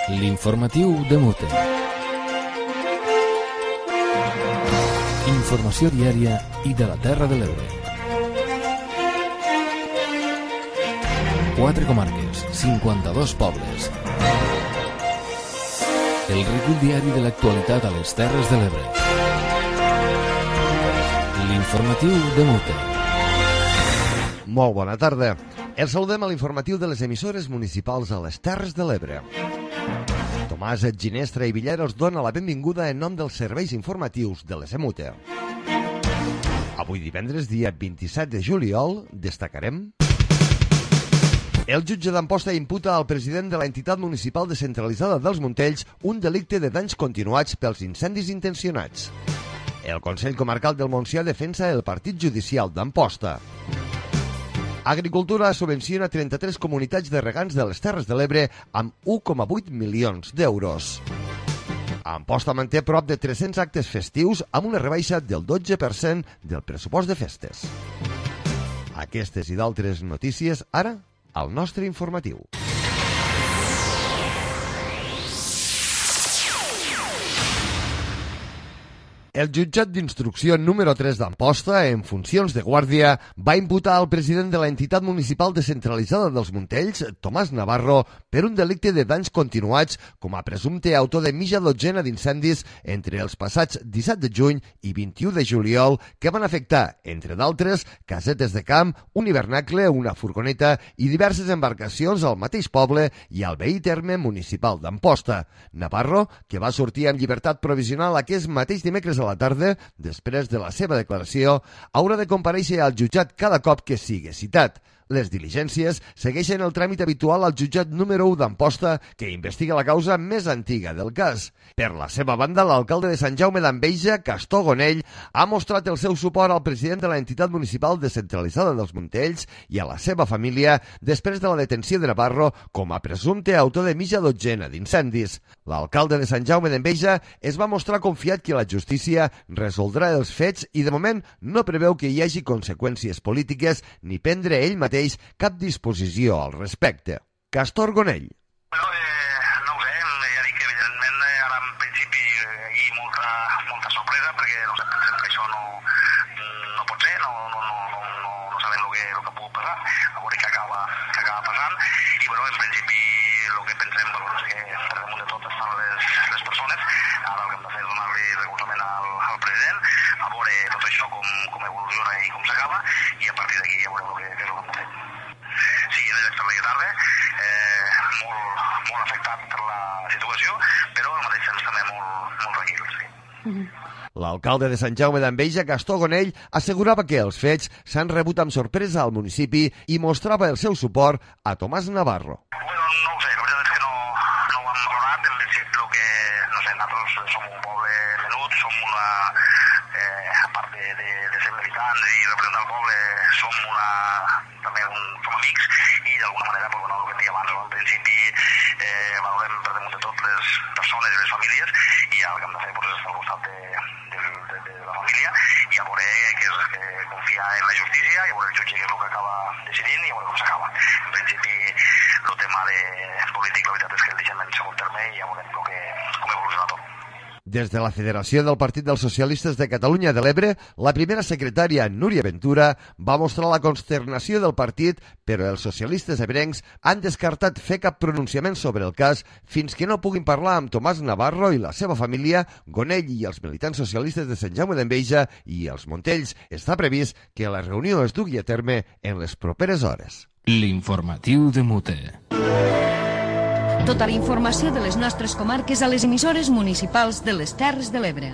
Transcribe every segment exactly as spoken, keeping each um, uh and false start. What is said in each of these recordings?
L'informatiu de Mute. Informació diària i de la Terra de l'Ebre. Quatre comarques, cinquanta-dos pobles. El recull diari de l'actualitat a les Terres de l'Ebre. L'informatiu de Mute. Molt bona tarda. Els saludem a l'informatiu de les emissores municipals a les Terres de l'Ebre. Tomàs Ginestra i Villar us dona la benvinguda en nom dels serveis informatius de l'S M U T E. Avui divendres, dia vint-i-set de juliol, destacarem... El jutge d'Amposta imputa al president de l'entitat municipal descentralitzada dels Montells un delicte de danys continuats pels incendis intencionats. El Consell Comarcal del Montsià defensa el partit judicial d'Amposta. Agricultura subvenciona trenta-tres comunitats de regants de les Terres de l'Ebre amb un coma vuit milions d'euros. Amposta manté prop de tres-cents actes festius amb una rebaixa del dotze per cent del pressupost de festes. Aquestes i d'altres notícies, ara, al nostre informatiu. El jutjat d'instrucció número tres d'Amposta, en funcions de guàrdia, va imputar al president de l'entitat municipal descentralitzada dels Montells, Tomàs Navarro, per un delicte de danys continuats com a presumpte autor de mitja dotzena d'incendis entre els passats disset de juny i vint-i-u de juliol que van afectar, entre d'altres, casetes de camp, un hivernacle, una furgoneta i diverses embarcacions al mateix poble i al veí terme municipal d'Amposta. Navarro, que va sortir amb llibertat provisional aquest mateix dimecres a la tarda, després de la seva declaració, haurà de comparèixer al jutjat cada cop que sigui citat. Les diligències segueixen el tràmit habitual al jutjat número u d'Amposta, que investiga la causa més antiga del cas. Per la seva banda, l'alcalde de Sant Jaume d'Enveja, Castor Gonell, ha mostrat el seu suport al president de l'entitat municipal descentralitzada dels Montells i a la seva família després de la detenció de Navarro com a presumpte autor de mitja dotzena d'incendis. L'alcalde de Sant Jaume d'Enveja es va mostrar confiat que la justícia resoldrà els fets i de moment no preveu que hi hagi conseqüències polítiques ni prendre ell mateix cap disposició al respecte. Castor Gonell. Bueno, eh, no ho sé, ja dic que evidentment ara en principi hi ha molta, molta sorpresa perquè no sé, pensem que això no, no pot ser, no, no, no, no, no sabem el que, el que pugui passar, a veure què acaba, què acaba passant i bueno, en principi el que pensem bueno, és que per damunt de tot estan les, les persones, ara el que hem de fer és donar-li recolzament al, al president, a veure tot això com, com evoluciona i com s'acaba i a partir d'aquí ja veurem el que, què és el que hem de fer. Sí, en el de tarda, eh, molt, molt afectat per la situació, però al mateix temps també molt, molt tranquil. Sí. Mm-hmm. L'alcalde de Sant Jaume d'Enveja, Castor Gonell, assegurava que els fets s'han rebut amb sorpresa al municipi i mostrava el seu suport a Tomàs Navarro. Bueno, no ho sé, la veritat és que no, no ho hem valorat, en principi el que, no sé, nosaltres som un poble menut, som una, eh, a part de, de, de ser militants i representar el poble, som una, també un, som amics i d'alguna manera, pues, bueno, el que em deia abans, en principi eh, valorem per damunt de tot les persones i les famílies i el que hem de fer pues, és estar al costat de, de, de, de la família i a veure que és que confiar en la justícia i a veure el jutge que és el que acaba decidint i a veure com s'acaba. En principi el tema de polític la veritat és que el deixem en segon terme i ja veurem que, com evoluciona tot. Des de la Federació del Partit dels Socialistes de Catalunya de l'Ebre, la primera secretària, Núria Ventura, va mostrar la consternació del partit, però els socialistes ebrencs han descartat fer cap pronunciament sobre el cas fins que no puguin parlar amb Tomàs Navarro i la seva família, Gonell i els militants socialistes de Sant Jaume d'Enveja i els Montells. Està previst que la reunió es dugui a terme en les properes hores. L'informatiu de Mute. Tota la informació de les nostres comarques a les emissores municipals de les Terres de l'Ebre.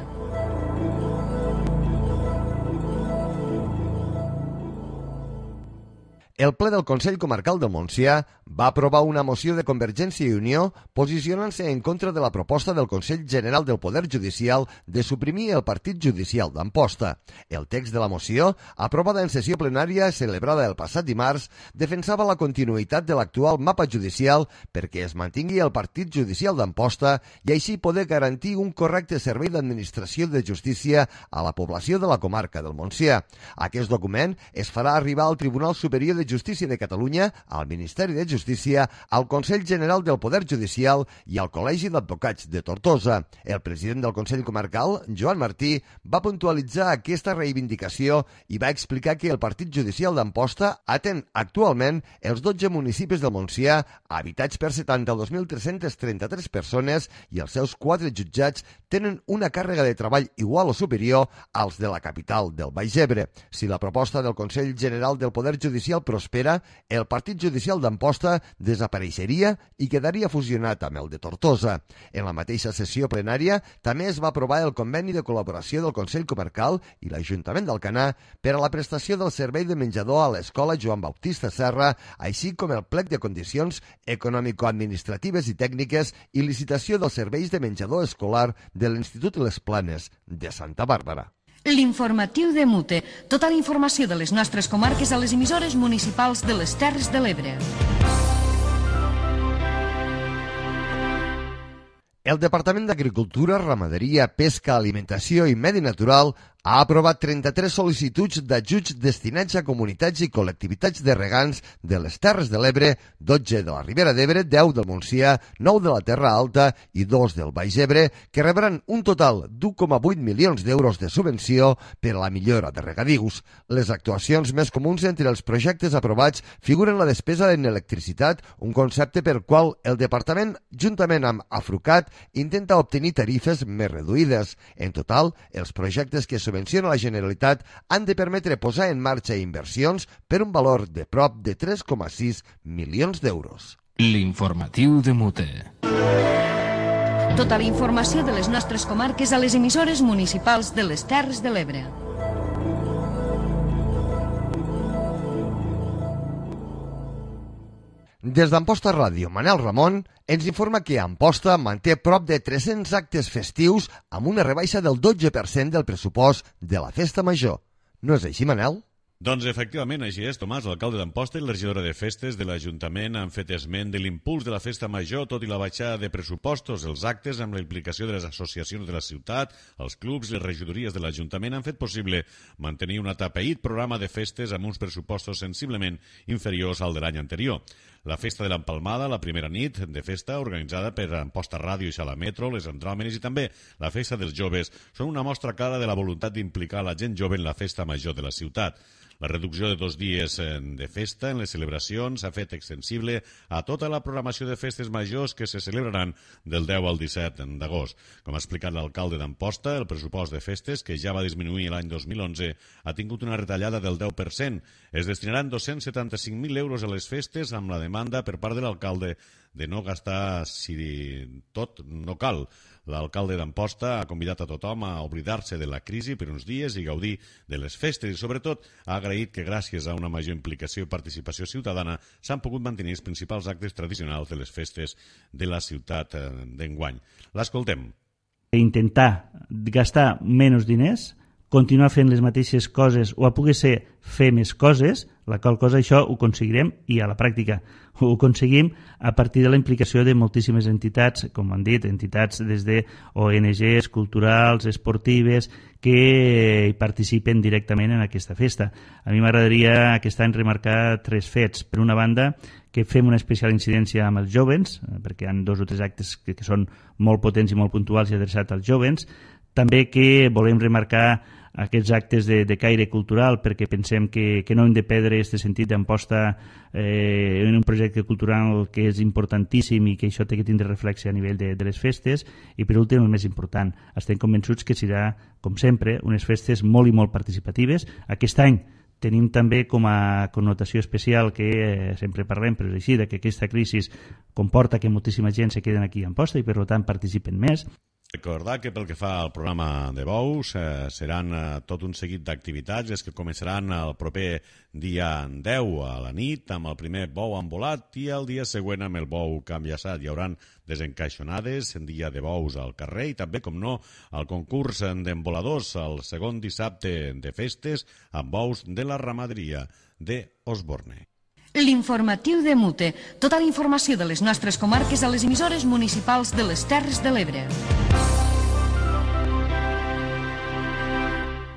El ple del Consell Comarcal del Montsià va aprovar una moció de Convergència i Unió posicionant-se en contra de la proposta del Consell General del Poder Judicial de suprimir el Partit Judicial d'Amposta. El text de la moció, aprovada en sessió plenària celebrada el passat dimarts, defensava la continuïtat de l'actual mapa judicial perquè es mantingui el Partit Judicial d'Amposta i així poder garantir un correcte servei d'administració de justícia a la població de la comarca del Montsià. Aquest document es farà arribar al Tribunal Superior de Justícia de Catalunya, al Ministeri de Justícia, al Consell General del Poder Judicial i al Col·legi d'Advocats de Tortosa. El president del Consell Comarcal, Joan Martí, va puntualitzar aquesta reivindicació i va explicar que el Partit Judicial d'Amposta atén actualment els dotze municipis del Montsià, habitats per setanta-dos mil tres-cents trenta-tres persones, i els seus quatre jutjats tenen una càrrega de treball igual o superior als de la capital del Baix Ebre. Si la proposta del Consell General del Poder Judicial prospera, el Partit Judicial d'Amposta desapareixeria i quedaria fusionat amb el de Tortosa. En la mateixa sessió plenària també es va aprovar el conveni de col·laboració del Consell Comarcal i l'Ajuntament d'Alcanar per a la prestació del servei de menjador a l'Escola Joan Baptista Serra, així com el plec de condicions econòmico-administratives i tècniques i licitació dels serveis de menjador escolar de l'Institut Les Planes de Santa Bàrbara. L'informatiu de Mute. Tota la informació de les nostres comarques a les emissores municipals de les Terres de l'Ebre. El Departament d'Agricultura, Ramaderia, Pesca, Alimentació i Medi Natural ha aprovat trenta-tres sol·licituds d'ajuts destinats a comunitats i col·lectivitats de regants de les Terres de l'Ebre, dotze de la Ribera d'Ebre, deu del Montsià, nou de la Terra Alta i dos del Baix Ebre, que rebran un total d'un coma vuit milions d'euros de subvenció per a la millora de regadius. Les actuacions més comuns entre els projectes aprovats figuren la despesa en electricitat, un concepte per qual el Departament, juntament amb Afrucat, intenta obtenir tarifes més reduïdes. En total, els projectes que subvenciona la Generalitat han de permetre posar en marxa inversions per un valor de prop de tres coma sis milions d'euros. L'informatiu de Mute. Tota la informació de les nostres comarques a les emissores municipals de les Terres de l'Ebre. Des d'Amposta Ràdio, Manel Ramon ens informa que Amposta manté prop de tres-cents actes festius amb una rebaixa del dotze per cent del pressupost de la Festa Major. No és així, Manel? Doncs efectivament, així és, Tomàs, l'alcalde d'Amposta i la regidora de Festes de l'Ajuntament han fet esment de l'impuls de la Festa Major, tot i la baixada de pressupostos. Els actes, amb la implicació de les associacions de la ciutat, els clubs i les regidories de l'Ajuntament han fet possible mantenir un atapeït programa de festes amb uns pressupostos sensiblement inferiors al de l'any anterior. La Festa de l'Empalmada, la primera nit de festa organitzada per Amposta Ràdio i Sala Metro, les Andròmenes i també la Festa dels Joves són una mostra clara de la voluntat d'implicar la gent jove en la Festa Major de la ciutat. La reducció de dos dies de festa en les celebracions s'ha fet extensible a tota la programació de festes majors que se celebraran del deu al disset d'agost. Com ha explicat l'alcalde d'Amposta, el pressupost de festes, que ja va disminuir l'any dos mil onze, ha tingut una retallada del deu per cent. Es destinaran dos-cents setanta-cinc mil euros a les festes amb la demanda per part de l'alcalde de no gastar si tot no cal. L'alcalde d'Amposta ha convidat a tothom a oblidar-se de la crisi per uns dies i gaudir de les festes i, sobretot, ha agraït que gràcies a una major implicació i participació ciutadana s'han pogut mantenir els principals actes tradicionals de les festes de la ciutat d'enguany. L'escoltem. Intentar gastar menys diners, continuar fent les mateixes coses o a poder ser fer més coses, la qual cosa això ho aconseguirem i a la pràctica ho aconseguim a partir de la implicació de moltíssimes entitats, com han dit, entitats des de O N Ges, culturals, esportives, que participen directament en aquesta festa. A mi m'agradaria aquest any remarcar tres fets. Per una banda, que fem una especial incidència amb els jovens, perquè hi ha dos o tres actes que, que són molt potents i molt puntuals i adreçats als jovens. També que volem remarcar aquests actes de, de caire cultural, perquè pensem que, que no hem de perdre aquest sentit d'Amposta eh, en un projecte cultural que és importantíssim i que això té que tindre reflexe a nivell de, de les festes. I per últim, el més important, estem convençuts que serà, com sempre, unes festes molt i molt participatives. Aquest any tenim també com a connotació especial que eh, sempre parlem, però és així, que aquesta crisi comporta que moltíssima gent se queden aquí a Amposta i per tant participen més. Recordar que pel que fa al programa de bous eh, seran eh, tot un seguit d'activitats les que començaran el proper dia deu a la nit amb el primer bou envolat i el dia següent amb el bou canviassat. Hi haurà desencaixonades en dia de bous al carrer i també, com no, el concurs d'envoladors el segon dissabte de festes amb bous de la ramaderia d'Osborne. L'informatiu de Mute. Tota la informació de les nostres comarques a les emissores municipals de les Terres de l'Ebre.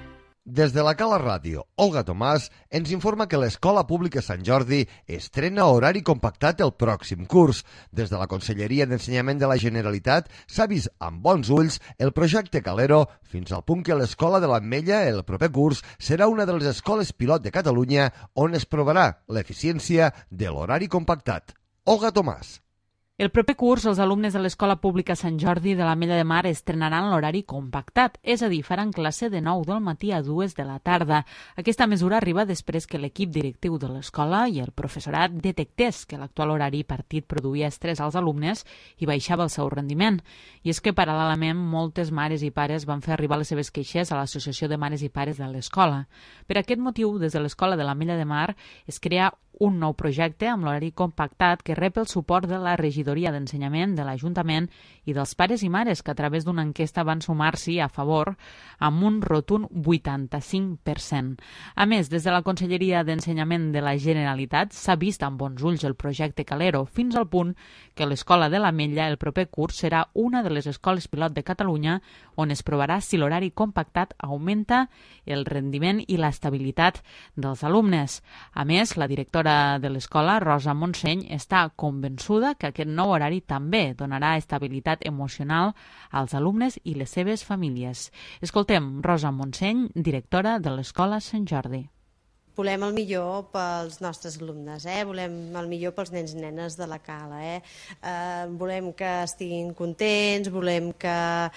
Des de la Cala Ràdio, Olga Tomàs ens informa que l'Escola Pública Sant Jordi estrena horari compactat el pròxim curs. Des de la Conselleria d'Ensenyament de la Generalitat s'ha vist amb bons ulls el projecte Calero fins al punt que l'Escola de l'Ametlla el proper curs serà una de les escoles pilot de Catalunya on es provarà l'eficiència de l'horari compactat. Olga Tomàs. El proper curs, els alumnes de l'Escola Pública Sant Jordi de l'Ametlla de Mar estrenaran l'horari compactat, és a dir, faran classe de nou del matí a dues de la tarda. Aquesta mesura arriba després que l'equip directiu de l'escola i el professorat detectés que l'actual horari partit produïa estrès als alumnes i baixava el seu rendiment. I és que, paral·lelament, moltes mares i pares van fer arribar les seves queixes a l'Associació de Mares i Pares de l'escola. Per aquest motiu, des de l'Escola de l'Ametlla de Mar es crea un nou projecte amb l'horari compactat que rep el suport de la Regidoria d'Ensenyament de l'Ajuntament i dels pares i mares que a través d'una enquesta van sumar-s'hi a favor amb un rotund vuitanta-cinc per cent. A més, des de la Conselleria d'Ensenyament de la Generalitat s'ha vist amb bons ulls el projecte Calero fins al punt que l'Escola de l'Ametlla el proper curs serà una de les escoles pilot de Catalunya on es provarà si l'horari compactat augmenta el rendiment i l'estabilitat dels alumnes. A més, la directora de l'escola, Rosa Montseny, està convençuda que aquest nou horari també donarà estabilitat emocional als alumnes i les seves famílies. Escoltem Rosa Montseny, directora de l'Escola Sant Jordi. Volem el millor pels nostres alumnes, eh? Volem el millor pels nens i nenes de la Cala. Eh? Eh, volem que estiguin contents, volem que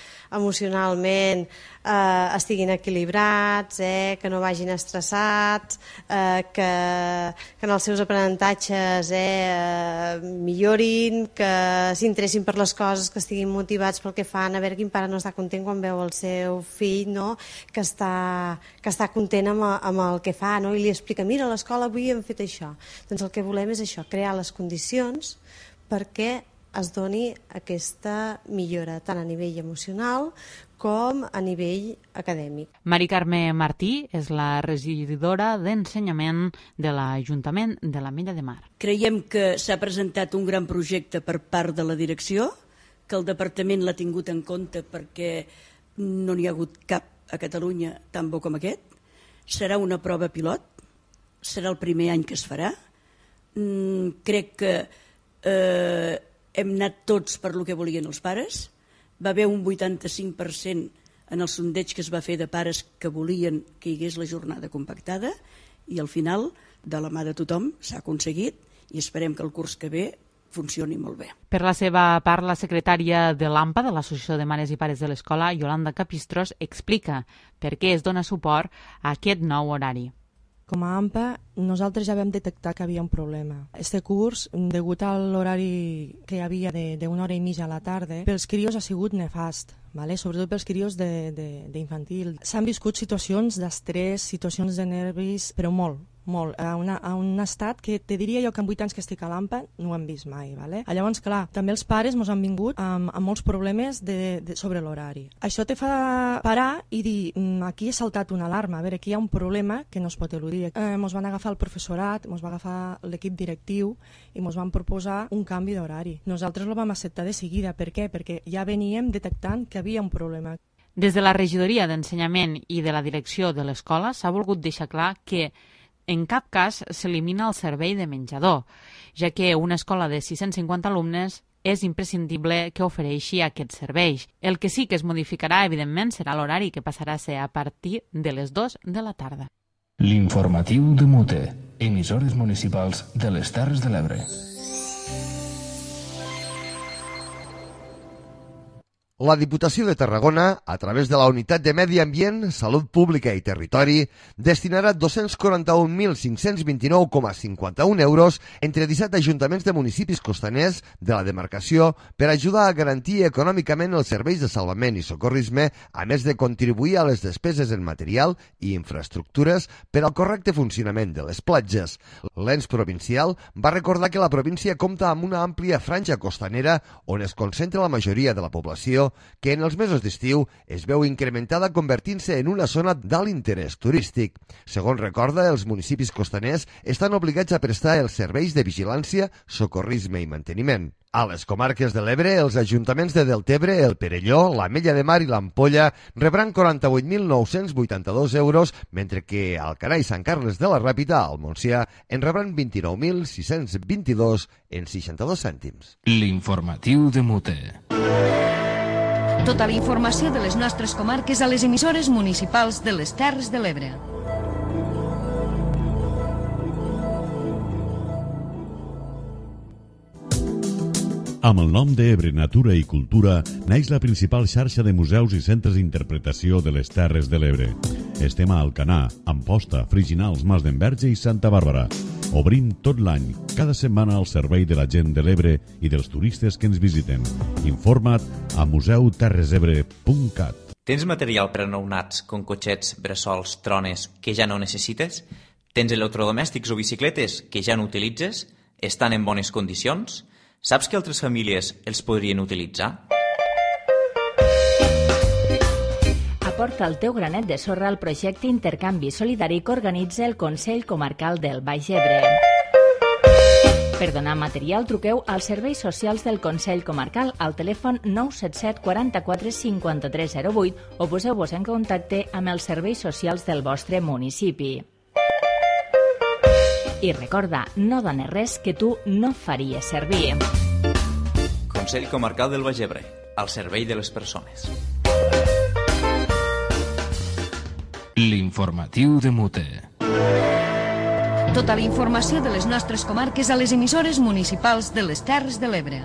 emocionalment eh, estiguin equilibrats, eh? Que no vagin estressats, eh, que, que en els seus aprenentatges eh, millorin, que s'interessin per les coses, que estiguin motivats pel que fan. A veure, quin pare no està content quan veu el seu fill, no? que, està, que està content amb, amb el que fa, no? I li explica, mira, a l'escola avui hem fet això. Doncs el que volem és això, crear les condicions perquè es doni aquesta millora tant a nivell emocional com a nivell acadèmic. Mari Carme Martí és la regidora d'Ensenyament de l'Ajuntament de l'Ametlla de Mar. Creiem que s'ha presentat un gran projecte per part de la direcció, que el departament l'ha tingut en compte perquè no n'hi ha hagut cap a Catalunya tan bo com aquest. Serà una prova pilot, serà el primer any que es farà. Mm, crec que eh, hem anat tots per lo que volien els pares. Va haver un vuitanta-cinc per cent en el sondeig que es va fer de pares que volien que hi hagués la jornada compactada i al final, de la mà de tothom, s'ha aconseguit i esperem que el curs que ve funcioni molt bé. Per la seva part, la secretària de l'A M P A, de l'Associació de Mares i Pares de l'Escola, Yolanda Capistros, explica per què es dona suport a aquest nou horari. Com a A M P A, nosaltres ja vam detectar que havia un problema. Este curs, degut a l'horari que hi havia d'una hora i mitja a la tarda, pels crios ha sigut nefast, vale? Sobretot pels crios d'infantil. S'han viscut situacions d'estrès, situacions de nervis, però molt, molt, a, una, a un estat que te diria jo que en vuit anys que estic a l'A M P A no ho hem vist mai. Vale? Llavors, clar, també els pares ens han vingut amb, amb molts problemes de, de, sobre l'horari. Això te fa parar i dir, aquí he saltat una alarma, a veure, aquí hi ha un problema que no es pot eludir. Eh, ens van agafar el professorat, ens va agafar l'equip directiu i ens van proposar un canvi d'horari. Nosaltres el vam acceptar de seguida. Per què? Perquè ja veníem detectant que havia un problema. Des de la Regidoria d'Ensenyament i de la direcció de l'escola s'ha volgut deixar clar que en cap cas s'elimina el servei de menjador, ja que una escola de sis-cents cinquanta alumnes és imprescindible que ofereixi aquest servei. El que sí que es modificarà, evidentment, serà l'horari, que passarà a ser a partir de les dues de la tarda. L'informatiu de Mute, emissores municipals de les Terres de l'Ebre. La Diputació de Tarragona, a través de la Unitat de Medi Ambient, Salut Pública i Territori, destinarà dos-cents quaranta-un mil cinc-cents vint-i-nou coma cinquanta-un euros entre disset ajuntaments de municipis costaners de la demarcació per ajudar a garantir econòmicament els serveis de salvament i socorrisme, a més de contribuir a les despeses en material i infraestructures per al correcte funcionament de les platges. L'ens provincial va recordar que la província compta amb una àmplia franja costanera on es concentra la majoria de la població que en els mesos d'estiu es veu incrementada convertint-se en una zona d'alt interès turístic. Segons recorda, els municipis costaners estan obligats a prestar els serveis de vigilància, socorrisme i manteniment. A les comarques de l'Ebre, els ajuntaments de Deltebre, el Perelló, l'Ametlla de Mar i l'Ampolla rebran quaranta-vuit mil nou-cents vuitanta-dos euros, mentre que Alcanar i Sant Carles de la Ràpita, al Montsià, en rebran vint-i-nou mil sis-cents vint-i-dos en seixanta-dos cèntims. L'informatiu de Mute. Tota la informació de les nostres comarques a les emissores municipals de les Terres de l'Ebre. Amb el nom d'Ebre Natura i Cultura naix la principal xarxa de museus i centres d'interpretació de les Terres de l'Ebre. Estem a Alcanar, Amposta, Friginals, Mas d'Enverge i Santa Bàrbara. Obrim tot l'any, cada setmana al servei de la gent de l'Ebre i dels turistes que ens visiten. Informa't a museu terres ebre punt cat. Tens material per a nounats, com cotxets, bressols, trones, que ja no necessites? Tens electrodomèstics o bicicletes que ja no utilitzes? Estan en bones condicions? Saps que altres famílies els podrien utilitzar? Aporta el teu granet de sorra al projecte Intercanvi Solidari que organitza el Consell Comarcal del Baix Ebre. Per donar material, truqueu als serveis socials del Consell Comarcal al telèfon nou set set quaranta-quatre cinquanta-tres zero vuit o poseu-vos en contacte amb els serveis socials del vostre municipi. I recorda, no dones res que tu no faries servir. Consell Comarcal del Baix Ebre, al servei de les persones. L'informatiu de Mute. Tota la informació de les nostres comarques a les emissores municipals de les Terres de l'Ebre.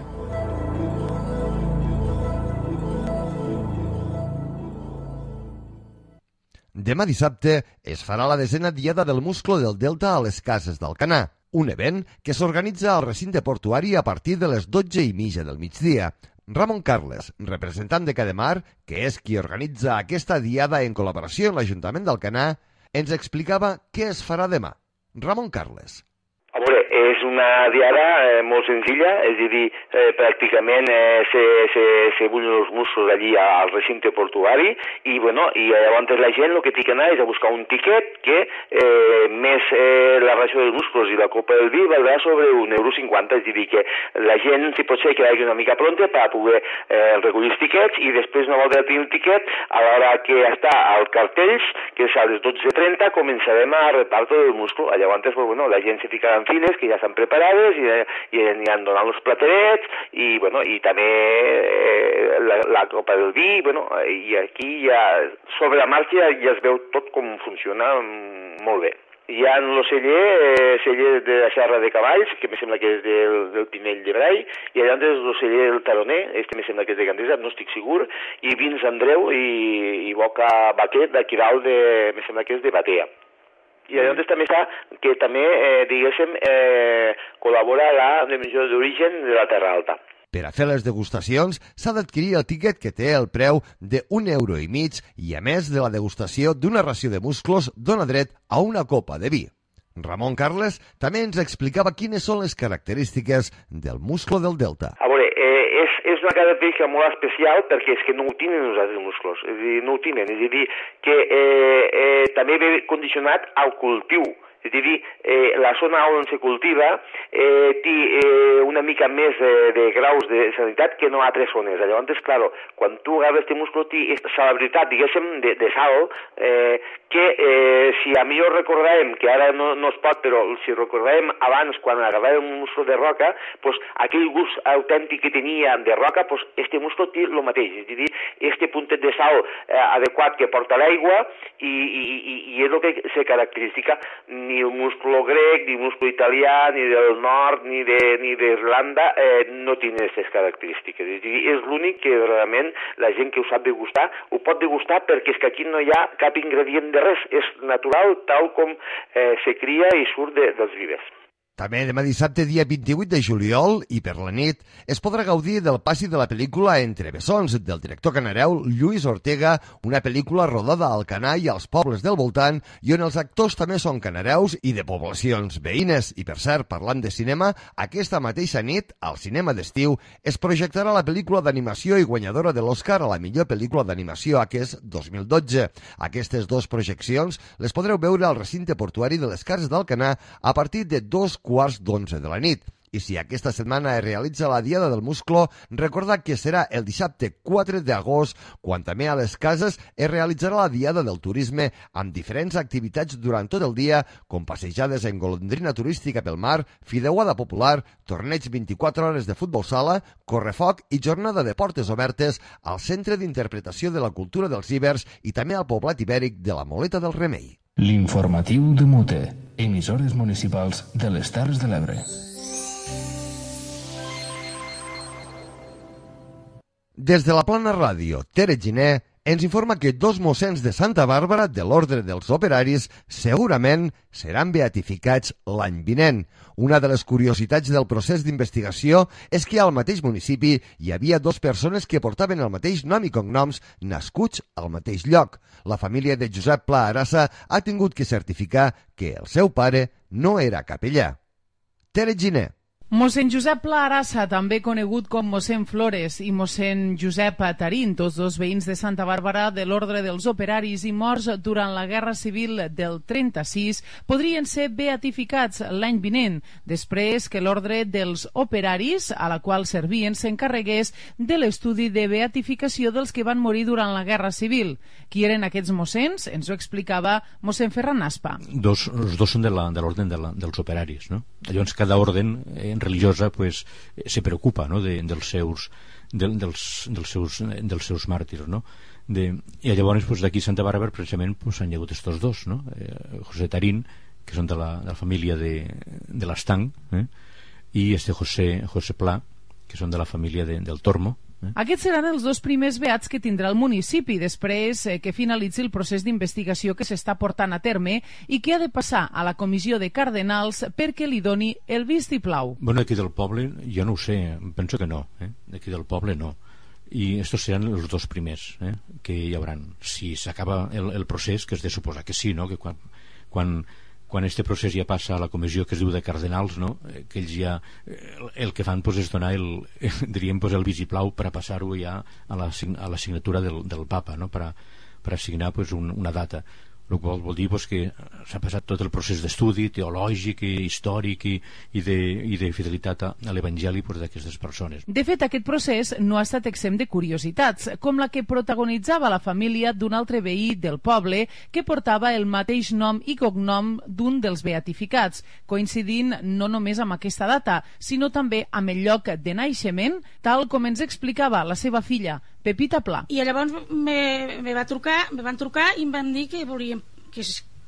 Demà dissabte es farà la desena Diada del Musclo del Delta a les Cases d'Alcanar, un event que s'organitza al recinte portuari a partir de les dotze i mitja del migdia. Ramon Carles, representant de Cademar, que és qui organitza aquesta diada en col·laboració amb l'Ajuntament d'Alcanar, ens explicava què es farà demà. Ramon Carles. A veure, és una diada eh, molt senzilla, és a dir, eh, pràcticament eh, se, se, se bullen els musclos allí al recinte portuari i, bueno, i llavors la gent el que té que anar és a buscar un tiquet que eh, més eh, la ració dels musclos i la copa del vi valdrà sobre un euro cinquanta, és a dir, que la gent, si pot ser, que vagi una mica pronta per poder eh, recollir els tiquets i després, una volta tenir el tiquet, a l'hora que està als cartells, que és a les dotze trenta, començarem a repartir el musclo. Llavors, pues, bueno, la gent se ficarà en fines que ja estan preparades i, i aniran donant els platerets i, bueno, i també eh, la, la copa del vi, bueno, i aquí ja sobre la marxa ja es veu tot com funciona molt bé. Hi ha el celler, eh, celler de la Serra de Cavalls, que me sembla que és del, del Pinell de Brai, i allà és el celler del Taroner, este me sembla que és de Gandesa, no estic segur, i Vins Andreu i, i Boca Baquet d'aquí dalt, de, me sembla que és de Batea. I llavors també està que també, eh, diguéssim, eh, col·labora la denominació d'origen de la Terra Alta. Per a fer les degustacions s'ha d'adquirir el tiquet que té el preu d'un euro i mig i, a més de la degustació d'una ració de musclos, dona dret a una copa de vi. Ramon Carles també ens explicava quines són les característiques del musclo del Delta. A veure, eh, és, és una característica molt especial perquè és que no ho tenen els altres musclos, és a dir, no ho tenen, és a dir, que eh, eh, també ve condicionat al cultiu. És a dir, eh, la zona on se cultiva eh, té eh, una mica més de, de graus de sanitat que no altres zones. Llavors, clar, quan tu agafes aquest musclo, té aquesta salabilitat, diguéssim, de, de sal, eh, que eh, si a millor recordàvem, que ara no, no es pot, però si recordàvem abans, quan agafàvem un musclo de roca, pues, aquell gust autèntic que tenia de roca, pues, este musclo té el mateix, és a dir, este puntet de sal eh, adequat que porta l'aigua i, i, i, i és el que se característica. Ni el musclo grec, ni el musclo italià, ni del nord, ni d'Irlanda, eh, no tenen aquestes característiques. És, dir, és l'únic que realment la gent que ho sap degustar ho pot degustar perquè és que aquí no hi ha cap ingredient de res, és natural tal com eh, se cria i surt de, dels vives. També demà dissabte, dia vint-i-vuit de juliol, i per la nit, es podrà gaudir del passi de la pel·lícula Entre bessons, del director canareu Lluís Ortega, una pel·lícula rodada a Alcanar i als pobles del voltant, i on els actors també són canareus i de poblacions veïnes. I per cert, parlant de cinema, aquesta mateixa nit, al cinema d'estiu, es projectarà la pel·lícula d'animació i guanyadora de l'Oscar a la millor pel·lícula d'animació aquest dos mil dotze. Aquestes dues projeccions les podreu veure al recinte portuari de les Cases d'Alcanar a partir de dos quarts d'onze de la nit. I si aquesta setmana es realitza la Diada del Musclo, recordar que serà el dissabte quatre d'agost, quan també a les Cases es realitzarà la Diada del Turisme amb diferents activitats durant tot el dia, com passejades en golondrina turística pel mar, fideuada popular, torneig vint-i-quatre hores de futbol sala, correfoc i jornada de portes obertes al Centre d'Interpretació de la Cultura dels Ibers i també al poblat ibèric de la Moleta del Remei. L'informatiu de Mute, emissores municipals de les Terres de l'Ebre. Des de la Plana Ràdio, Tere Giner ens informa que dos mossens de Santa Bàrbara de l'Ordre dels Operaris segurament seran beatificats l'any vinent. Una de les curiositats del procés d'investigació és que al mateix municipi hi havia dues persones que portaven el mateix nom i cognoms nascuts al mateix lloc. La família de Josep Pla Arassa ha tingut que certificar que el seu pare no era capellà. Tere Giner. Mossèn Josep Pla Arassa, també conegut com mossèn Flores, i mossèn Josep Tarín, tots dos veïns de Santa Bàrbara de l'Ordre dels Operaris i morts durant la Guerra Civil del trenta-sis, podrien ser beatificats l'any vinent, després que l'Ordre dels Operaris, a la qual servien, s'encarregués de l'estudi de beatificació dels que van morir durant la Guerra Civil. Qui eren aquests mossens? Ens ho explicava mossèn Ferran Aspa. Dos, els dos són de l'Ordre de dels Operaris, no? Llavors, cada orden eh, religiosa pues, se preocupa, no? de, dels, seus, de, dels, dels, seus, dels seus màrtirs, no? de, i llavors pues, d'aquí Santa Bàrbara precisament pues, han llegut estos dos, no? eh, José Tarín, que són de la, de la família de, de l'Estang, eh? i este José, José Pla, que són de la família de, del Tormo. Eh? Aquests seran els dos primers beats que tindrà el municipi després eh, que finalitzi el procés d'investigació que s'està portant a terme i que ha de passar a la comissió de cardenals perquè li doni el vistiplau. Bueno, aquí del poble, jo no ho sé, penso que no, eh? D'aquí del poble no. I estos seran els dos primers eh? que hi hauran. Si s'acaba el, el procés, que es de suposar que sí, no? Que quan... quan quan este procés ja passa a la comissió que es diu de cardenals, no? Que ells ja el que fan pues, és donar el, diríem, pues, el vistiplau per a passar-ho ja a la, a la signatura del, del papa, no? per, a, per assignar pues, un, una data. El qual vol dir pues, que s'ha passat tot el procés d'estudi teològic i històric i, i, de, i de fidelitat a, a l'Evangeli pues, d'aquestes persones. De fet, aquest procés no ha estat exempt de curiositats, com la que protagonitzava la família d'un altre veí del poble que portava el mateix nom i cognom d'un dels beatificats, coincidint no només amb aquesta data, sinó també amb el lloc de naixement, tal com ens explicava la seva filla, Pepita Pla. I llavors me, me, va trucar, me van trucar i em van dir que volien, que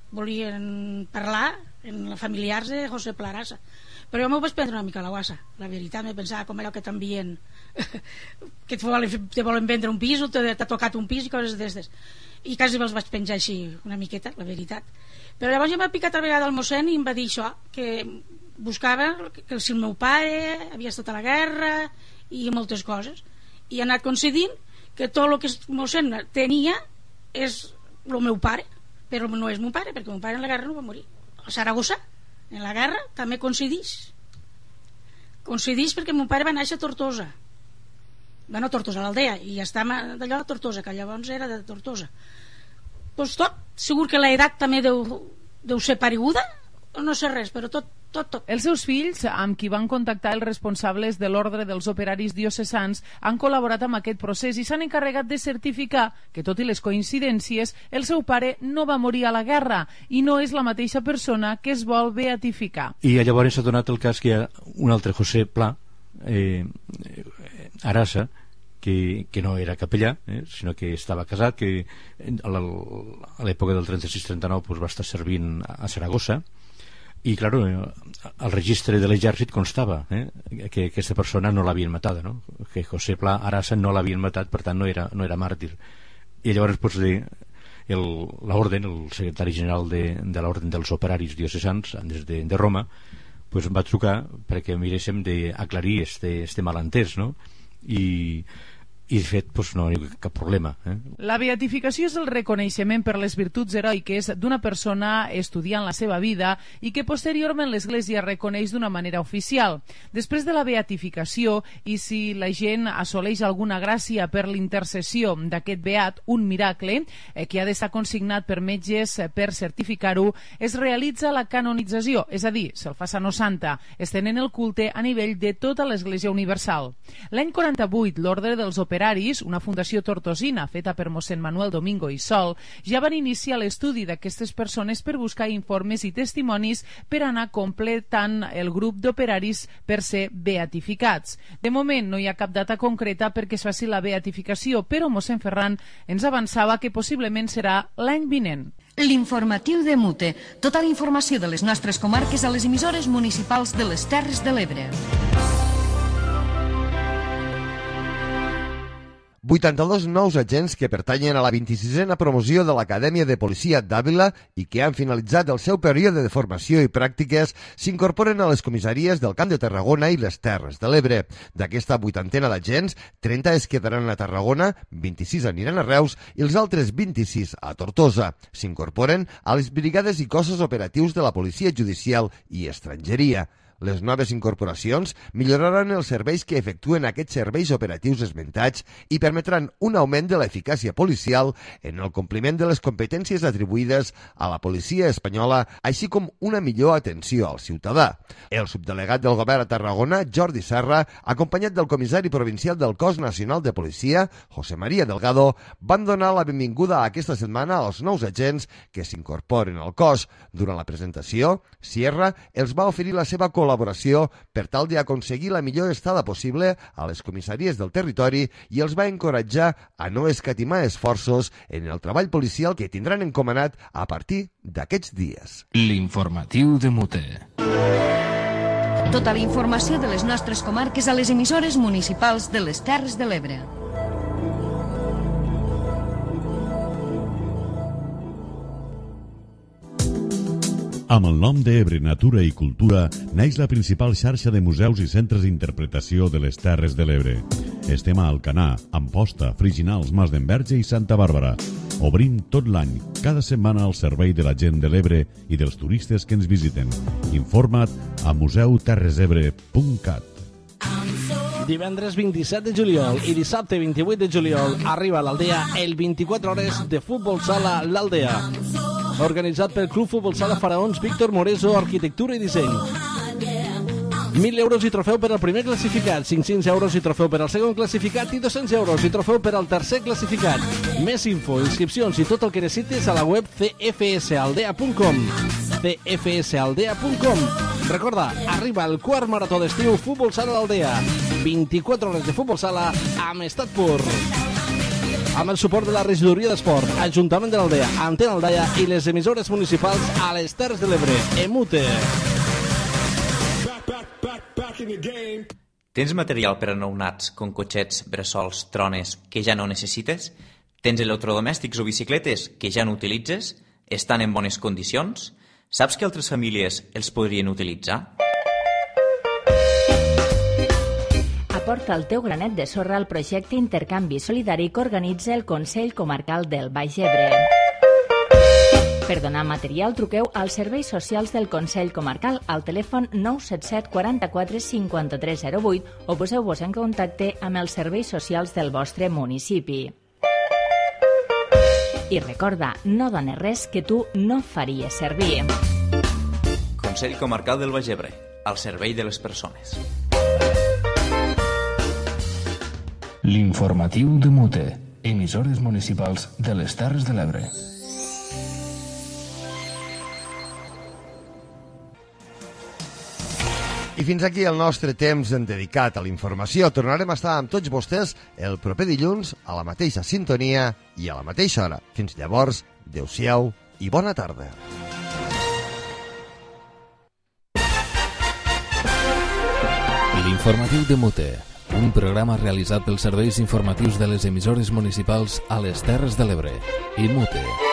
volien parlar en els familiars de José Pla Arassa. Però jo m'ho vaig prendre una mica a la guassa. La veritat, me pensava com allò que t'envien que te volen, te volen vendre un pis o t'ha tocat un pis i coses d'estes. I quasi me'ls vaig penjar així una miqueta, la veritat. Però llavors ja m'ha picat a vegada el mossèn i em va dir això, que buscava que si el meu pare havia estat a la guerra i moltes coses. I ha anat coincidint que tot el que el mossèn tenia és el meu pare, però no és meu pare, perquè el meu pare en la guerra no va morir. A Saragossa, en la guerra, també coincideix. Coincideix perquè el meu pare va néixer a Tortosa. Bueno, a Tortosa, a l'Aldea, i ja està d'allò a Tortosa, que llavors era de Tortosa. Doncs tot, segur que l'edat també deu, deu ser pareguda, no sé res, però tot, tot, tot. Els seus fills, amb qui van contactar els responsables de l'Ordre dels Operaris Diocesans, han col·laborat amb aquest procés i s'han encarregat de certificar que, tot i les coincidències, el seu pare no va morir a la guerra i no és la mateixa persona que es vol beatificar. I llavors s'ha donat el cas que hi ha un altre José Pla eh, Arassa, que, que no era capellà, eh, sinó que estava casat, que a l'època del trenta-sis trenta-nou pues, va estar servint a Saragossa. I, clar, al registre de l'exèrcit constava eh, que aquesta persona no l'havien matada, no? Que José Pla Arassa no l'havien matat, per tant no era, no era màrtir. I llavors pues, l'orden, el secretari general de, de l'Orden dels Operaris Diocesans, des de, de Roma, pues em va trucar perquè miréssim d'aclarir este, este malentès, no? I, i de fet pues, no hi ha cap problema. Eh? La beatificació és el reconeixement per les virtuts heroiques d'una persona estudiant la seva vida i que posteriorment l'Església reconeix d'una manera oficial. Després de la beatificació, i si la gent assoleix alguna gràcia per l'intercessió d'aquest beat, un miracle, eh, que ha d'estar consignat per metges eh, per certificar-ho, es realitza la canonització, és a dir, se'l fa Sano Santa, estenent el culte a nivell de tota l'Església Universal. L'any quaranta-vuit, l'Ordre dels Operaris, una fundació tortosina feta per mossèn Manuel Domingo i Sol, ja van iniciar l'estudi d'aquestes persones per buscar informes i testimonis per anar completant el grup d'operaris per ser beatificats. De moment no hi ha cap data concreta perquè es faci la beatificació, però mossèn Ferran ens avançava que possiblement serà l'any vinent. L'informatiu de Mute. Tota la informació de les nostres comarques a les emissores municipals de les Terres de l'Ebre. vuitanta-dos nous agents que pertanyen a la vint-i-sisena promoció de l'Acadèmia de Policia d'Àvila i que han finalitzat el seu període de formació i pràctiques s'incorporen a les comissaries del Camp de Tarragona i les Terres de l'Ebre. D'aquesta vuitantena d'agents, trenta es quedaran a Tarragona, vint-i-sis aniran a Reus i els altres vint-i-sis a Tortosa. S'incorporen a les brigades i cossos operatius de la Policia Judicial i Estrangeria. Les noves incorporacions milloraran els serveis que efectuen aquests serveis operatius esmentats i permetran un augment de l'eficàcia policial en el compliment de les competències atribuïdes a la policia espanyola, així com una millor atenció al ciutadà. El subdelegat del govern a Tarragona, Jordi Serra, acompanyat del comissari provincial del Cos Nacional de Policia, José María Delgado, van donar la benvinguda aquesta setmana als nous agents que s'incorporen al cos. Durant la presentació, Sierra els va oferir la seva col·laboració col·laboració per tal d'aconseguir la millor estada possible a les comissaries del territori i els va encoratjar a no escatimar esforços en el treball policial que tindran encomanat a partir d'aquests dies. L'informatiu de Mute. Tota la informació de les nostres comarques a les emissores municipals de les Terres de l'Ebre. Amb el nom d'Ebre Natura i Cultura neix la principal xarxa de museus i centres d'interpretació de les Terres de l'Ebre. Estem a Alcanar, Amposta, Friginals, Mas d'Enverge i Santa Bàrbara. Obrim tot l'any, cada setmana al servei de la gent de l'Ebre i dels turistes que ens visiten. Informa't a museu terres ebre punt cat. Divendres vint-i-set de juliol i dissabte vint-i-vuit de juliol arriba a l'Aldea el vint-i-quatre hores de futbol sala l'Aldea. Organitzat pel Club Futbol Sala Faraons Víctor Moreso, Arquitectura i Disseny. mil euros i trofeu per al primer classificat, cinc-cents euros i trofeu per al segon classificat i dos-cents euros i trofeu per al tercer classificat. Més info, inscripcions i tot el que necessites a la web c f s aldea punt com. c f s aldea punt com. Recorda, arriba el quart marató d'estiu Futbol Sala l'Aldea. vint-i-quatre hores de futbol sala amb estat pur. Amb el suport de la Regidoria d'Esport, Ajuntament de l'Aldea, Antena Aldaia i les emissores municipals a les Terres de l'Ebre. Emute. Tens material per a nounats, com cotxets, bressols, trones, que ja no necessites? Tens electrodomèstics o bicicletes que ja no utilitzes? Estan en bones condicions? Saps que altres famílies els podrien utilitzar? Aporta el teu granet de sorra al projecte Intercanvi Solidari que organitza el Consell Comarcal del Baix Ebre. Per donar material, truqueu als serveis socials del Consell Comarcal al telèfon nou set set quaranta-quatre cinquanta-tres zero vuit o poseu-vos en contacte amb els serveis socials del vostre municipi. I recorda, no dones res que tu no faries servir. Consell Comarcal del Baix Ebre, al servei de les persones. L'informatiu de Mute, emissores municipals de les Terres de l'Ebre. I fins aquí el nostre temps dedicat a la informació. Tornarem a estar amb tots vostès el proper dilluns a la mateixa sintonia i a la mateixa hora. Fins llavors, adeu-siau i bona tarda. L'informatiu de Mute, un programa realitzat pels serveis informatius de les emissores municipals a les Terres de l'Ebre i Mute.